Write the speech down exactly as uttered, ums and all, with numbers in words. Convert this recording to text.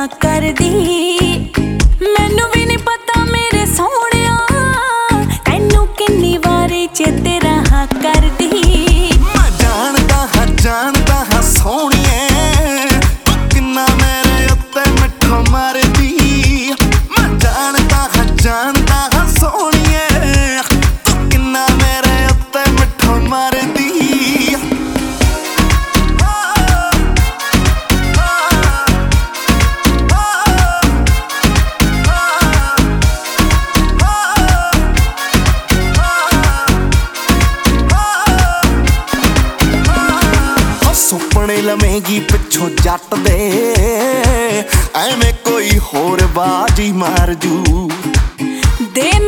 करदी। मैनू भी नहीं पता मेरे सोहणिया तैनू किन्नी वारी चेते रहा करदी। मैं जानदा हां जानदा हां सोहणिए तू किन्ना मेरे उत्ते मिठो मारदी। मैं जानदा हां जानदा हां सोहणिए तू किन्ना मेरे उत्ते मिठो मारदी। सुपने लवेगी पिछों जट दे एवें कोई होर बाजी मार जू। दे